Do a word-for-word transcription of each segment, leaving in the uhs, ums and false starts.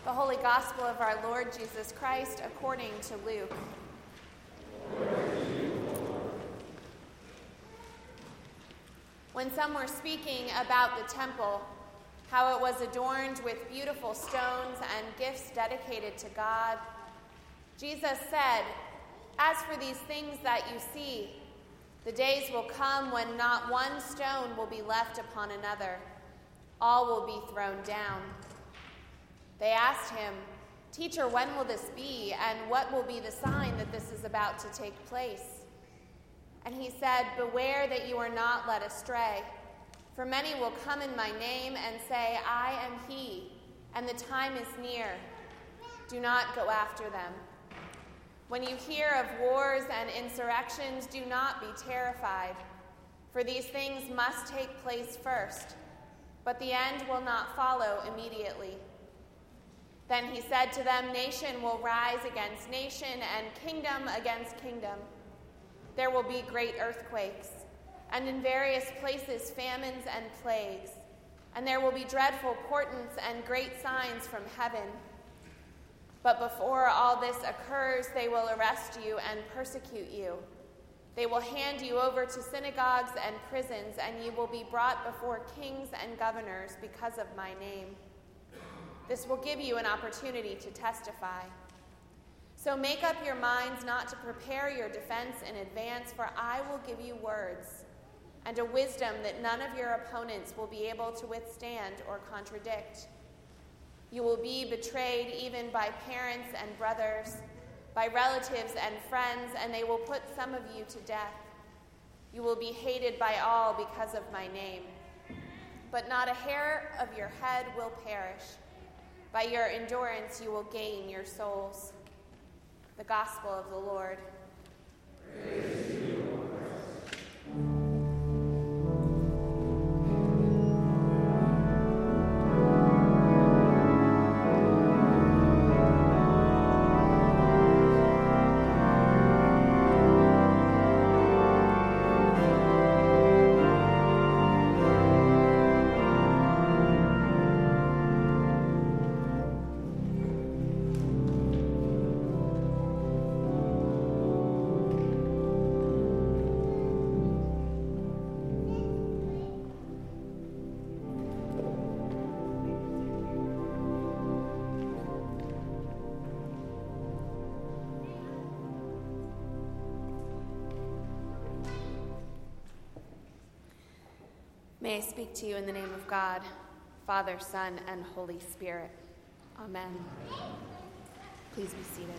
The Holy Gospel of our Lord Jesus Christ according to Luke. When some were speaking about the temple, how it was adorned with beautiful stones and gifts dedicated to God, Jesus said, "As for these things that you see, the days will come when not one stone will be left upon another. All will be thrown down." They asked him, "Teacher, when will this be, and what will be the sign that this is about to take place?" And he said, "Beware that you are not led astray. For many will come in my name and say, 'I am he,' and the time is near. Do not go after them. When you hear of wars and insurrections, do not be terrified, for these things must take place first, but the end will not follow immediately." Then he said to them, "Nation will rise against nation and kingdom against kingdom. There will be great earthquakes, and in various places famines and plagues, and there will be dreadful portents and great signs from heaven. But before all this occurs, they will arrest you and persecute you. They will hand you over to synagogues and prisons, and you will be brought before kings and governors because of my name. This will give you an opportunity to testify. So make up your minds not to prepare your defense in advance, for I will give you words and a wisdom that none of your opponents will be able to withstand or contradict. You will be betrayed even by parents and brothers, by relatives and friends, and they will put some of you to death. You will be hated by all because of my name. But not a hair of your head will perish. By your endurance you will gain your souls." The Gospel of the Lord. Praise to you, Lord Christ. May I speak to you in the name of God, Father, Son, and Holy Spirit. Amen. Please be seated.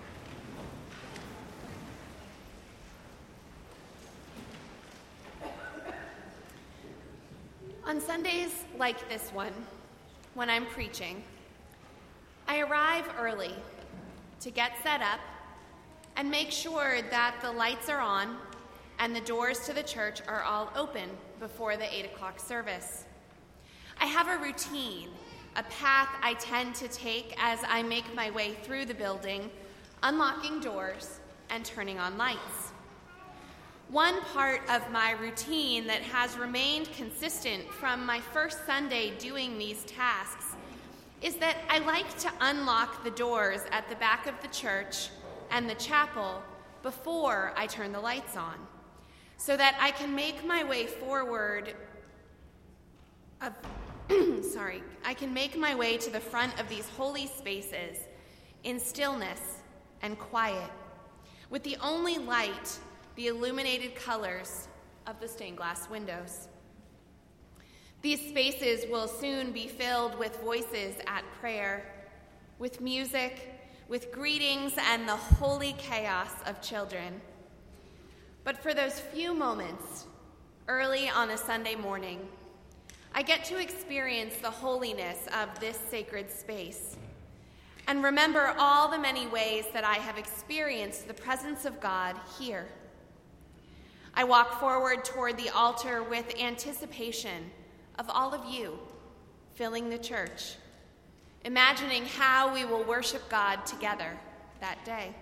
On Sundays like this one, when I'm preaching, I arrive early to get set up and make sure that the lights are on and the doors to the church are all open before the eight o'clock service. I have a routine, a path I tend to take as I make my way through the building, unlocking doors and turning on lights. One part of my routine that has remained consistent from my first Sunday doing these tasks is that I like to unlock the doors at the back of the church and the chapel before I turn the lights on, so that I can make my way forward of, sorry, I can make my way to the front of these holy spaces in stillness and quiet, with the only light the illuminated colors of the stained glass windows. These spaces will soon be filled with voices at prayer, with music, with greetings, and the holy chaos of children. But for those few moments, early on a Sunday morning, I get to experience the holiness of this sacred space and remember all the many ways that I have experienced the presence of God here. I walk forward toward the altar with anticipation of all of you filling the church, imagining how we will worship God together that day.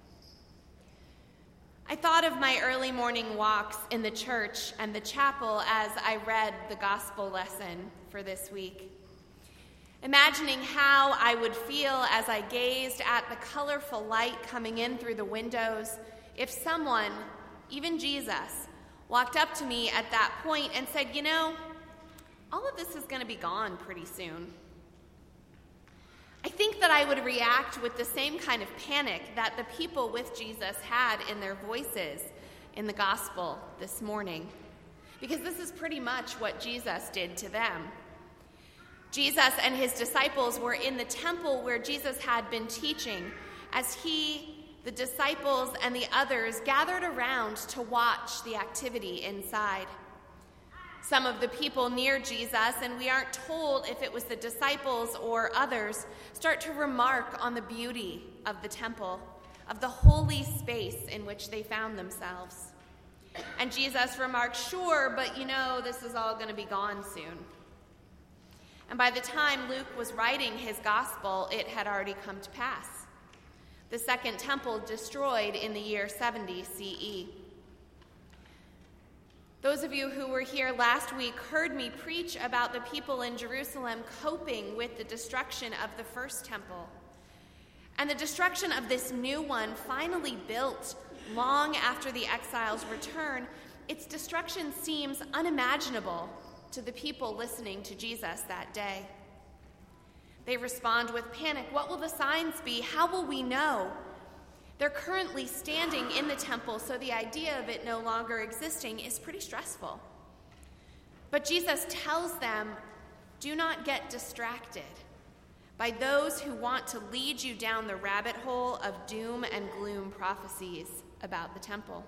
I thought of my early morning walks in the church and the chapel as I read the gospel lesson for this week. imagining how I would feel as I gazed at the colorful light coming in through the windows if someone, even Jesus, walked up to me at that point and said, you know, all of this is going to be gone pretty soon. I think that I would react with the same kind of panic that the people with Jesus had in their voices in the gospel this morning, because this is pretty much what Jesus did to them. Jesus and his disciples were in the temple where Jesus had been teaching as he, the disciples, and the others gathered around to watch the activity inside. Some of the people near Jesus, and we aren't told if it was the disciples or others, start to remark on the beauty of the temple, of the holy space in which they found themselves. And Jesus remarks, sure, but you know, this is all going to be gone soon. And by the time Luke was writing his gospel, it had already come to pass. The second temple destroyed in the year seventy C E. Those of you who were here last week heard me preach about the people in Jerusalem coping with the destruction of the first temple. And the destruction of this new one, finally built long after the exiles' return, its destruction seems unimaginable to the people listening to Jesus that day. They respond with panic. What will the signs be? How will we know? They're currently standing in the temple, so the idea of it no longer existing is pretty stressful. But Jesus tells them, do not get distracted by those who want to lead you down the rabbit hole of doom and gloom prophecies about the temple.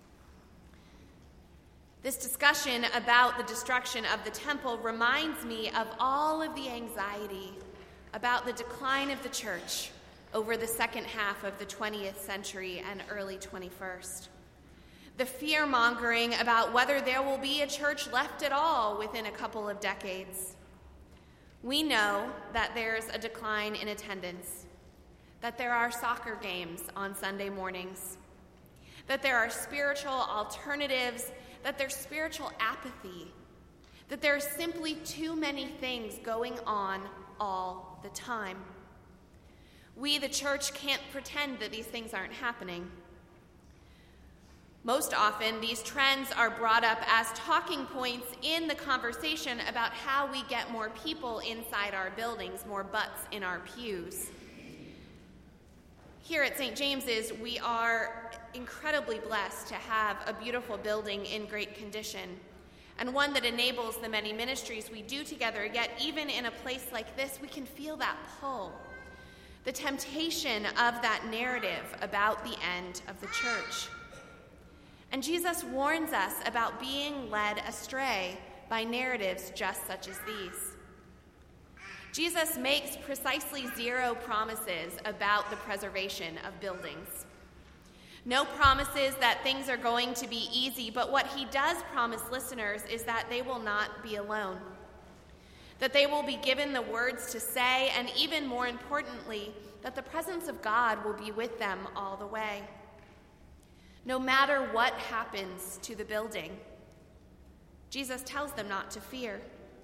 This discussion about the destruction of the temple reminds me of all of the anxiety about the decline of the church over the second half of the twentieth century and early twenty-first. The fear-mongering about whether there will be a church left at all within a couple of decades. We know that there's a decline in attendance, that there are soccer games on Sunday mornings, that there are spiritual alternatives, that there's spiritual apathy, that there are simply too many things going on all the time. We, the church, can't pretend that these things aren't happening. Most often, these trends are brought up as talking points in the conversation about how we get more people inside our buildings, more butts in our pews. Here at Saint James's, we are incredibly blessed to have a beautiful building in great condition, and one that enables the many ministries we do together, yet even in a place like this, we can feel that pull, the temptation of that narrative about the end of the church. And Jesus warns us about being led astray by narratives just such as these. Jesus makes precisely zero promises about the preservation of buildings. No promises that things are going to be easy, but what he does promise listeners is that they will not be alone, that they will be given the words to say, and even more importantly, that the presence of God will be with them all the way. No matter what happens to the building, Jesus tells them not to fear.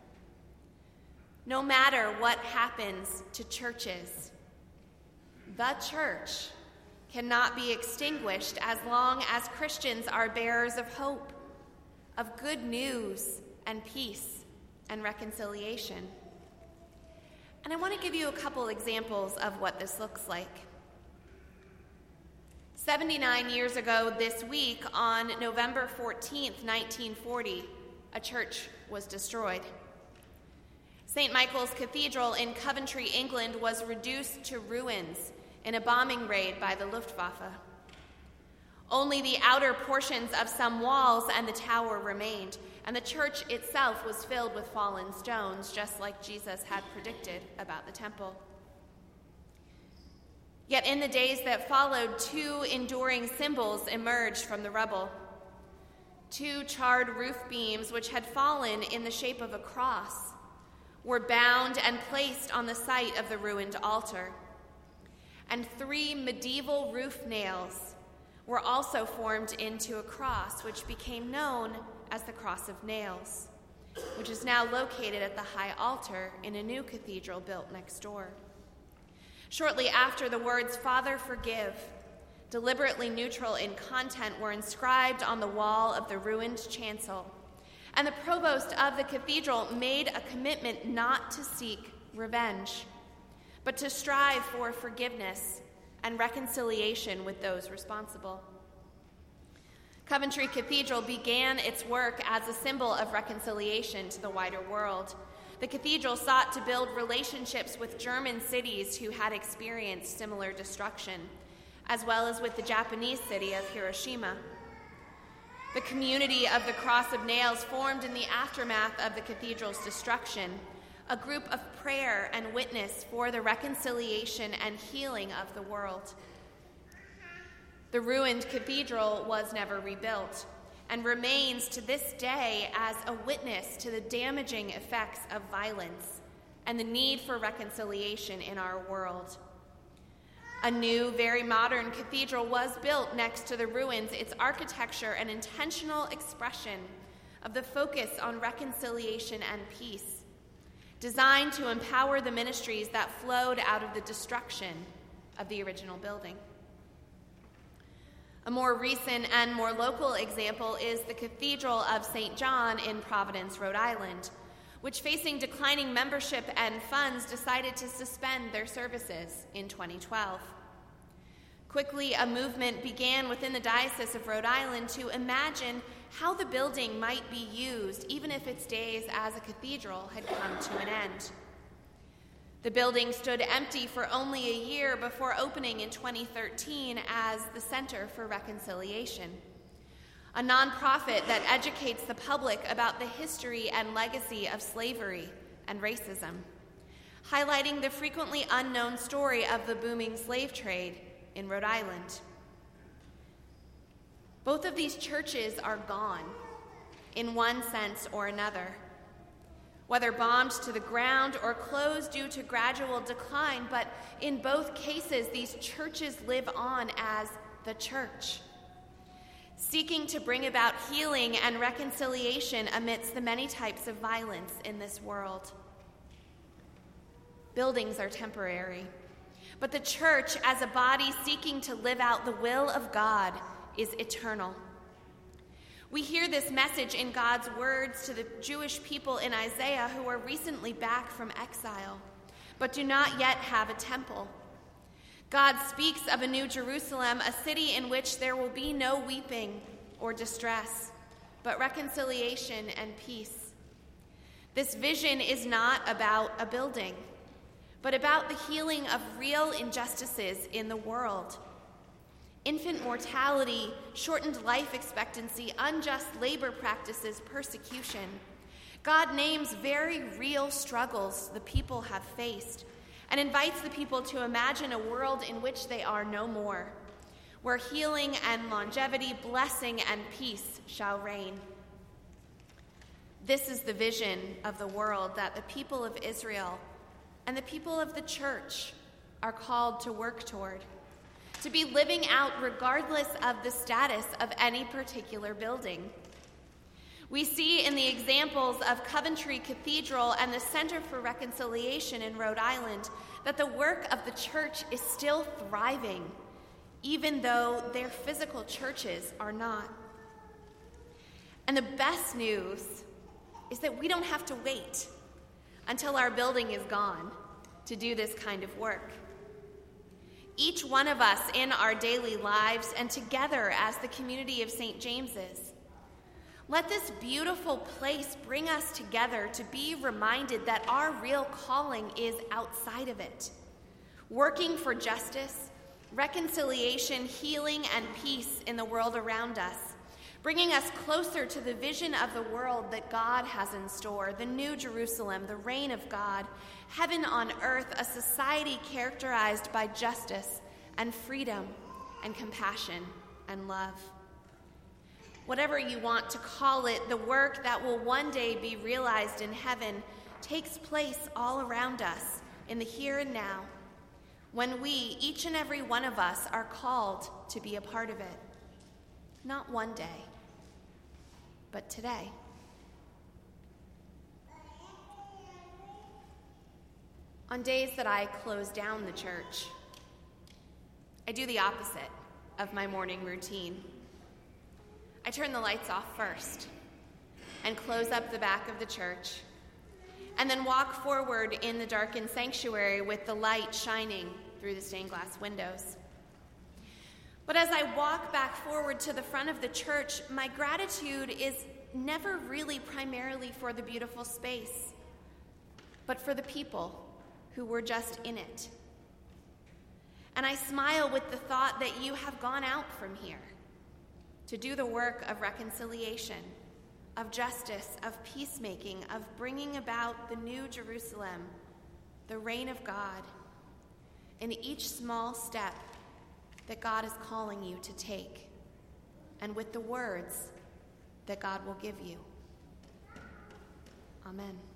No matter what happens to churches, the church cannot be extinguished as long as Christians are bearers of hope, of good news and peace and reconciliation. And I want to give you a couple examples of what this looks like. seventy-nine years ago this week, on November fourteenth, nineteen forty, a church was destroyed. Saint Michael's Cathedral in Coventry, England, was reduced to ruins in a bombing raid by the Luftwaffe. Only the outer portions of some walls and the tower remained, and the church itself was filled with fallen stones, just like Jesus had predicted about the temple. Yet in the days that followed, two enduring symbols emerged from the rubble. Two charred roof beams, which had fallen in the shape of a cross, were bound and placed on the site of the ruined altar. And three medieval roof nails were also formed into a cross, which became known as the Cross of Nails, which is now located at the high altar in a new cathedral built next door. Shortly after, the words "Father, forgive," deliberately neutral in content, were inscribed on the wall of the ruined chancel, and the provost of the cathedral made a commitment not to seek revenge, but to strive for forgiveness and reconciliation with those responsible. Coventry Cathedral began its work as a symbol of reconciliation to the wider world. The cathedral sought to build relationships with German cities who had experienced similar destruction, as well as with the Japanese city of Hiroshima. The community of the Cross of Nails formed in the aftermath of the cathedral's destruction, a group of prayer and witness for the reconciliation and healing of the world. The ruined cathedral was never rebuilt and remains to this day as a witness to the damaging effects of violence and the need for reconciliation in our world. A new, very modern cathedral was built next to the ruins, its architecture an intentional expression of the focus on reconciliation and peace, designed to empower the ministries that flowed out of the destruction of the original building. A more recent and more local example is the Cathedral of Saint John in Providence, Rhode Island, which, facing declining membership and funds, decided to suspend their services in twenty twelve. Quickly, a movement began within the Diocese of Rhode Island to imagine how the building might be used, even if its days as a cathedral had come to an end. The building stood empty for only a year before opening in twenty thirteen as the Center for Reconciliation, a nonprofit that educates the public about the history and legacy of slavery and racism, highlighting the frequently unknown story of the booming slave trade in Rhode Island. Both of these churches are gone, in one sense or another. Whether bombed to the ground or closed due to gradual decline, but in both cases, these churches live on as the church, seeking to bring about healing and reconciliation amidst the many types of violence in this world. Buildings are temporary, but the church, as a body seeking to live out the will of God, is eternal. We hear this message in God's words to the Jewish people in Isaiah who are recently back from exile, but do not yet have a temple. God speaks of a new Jerusalem, a city in which there will be no weeping or distress, but reconciliation and peace. This vision is not about a building, but about the healing of real injustices in the world. Infant mortality, shortened life expectancy, unjust labor practices, persecution. God names very real struggles the people have faced and invites the people to imagine a world in which they are no more, where healing and longevity, blessing and peace shall reign. This is the vision of the world that the people of Israel and the people of the church are called to work toward, to be living out regardless of the status of any particular building. We see in the examples of Coventry Cathedral and the Center for Reconciliation in Rhode Island that the work of the church is still thriving, even though their physical churches are not. And the best news is that we don't have to wait until our building is gone to do this kind of work. Each one of us in our daily lives and together as the community of Saint James's, let this beautiful place bring us together to be reminded that our real calling is outside of it, working for justice, reconciliation, healing, and peace in the world around us, bringing us closer to the vision of the world that God has in store, the New Jerusalem, the reign of God, heaven on earth, a society characterized by justice and freedom and compassion and love. Whatever you want to call it, the work that will one day be realized in heaven takes place all around us in the here and now, when we, each and every one of us, are called to be a part of it. Not one day, but today. On days that I close down the church, I do the opposite of my morning routine. I turn the lights off first and close up the back of the church, and then walk forward in the darkened sanctuary with the light shining through the stained glass windows. But as I walk back forward to the front of the church, my gratitude is never really primarily for the beautiful space, but for the people who were just in it. And I smile with the thought that you have gone out from here to do the work of reconciliation, of justice, of peacemaking, of bringing about the new Jerusalem, the reign of God, in each small step that God is calling you to take, and with the words that God will give you. Amen.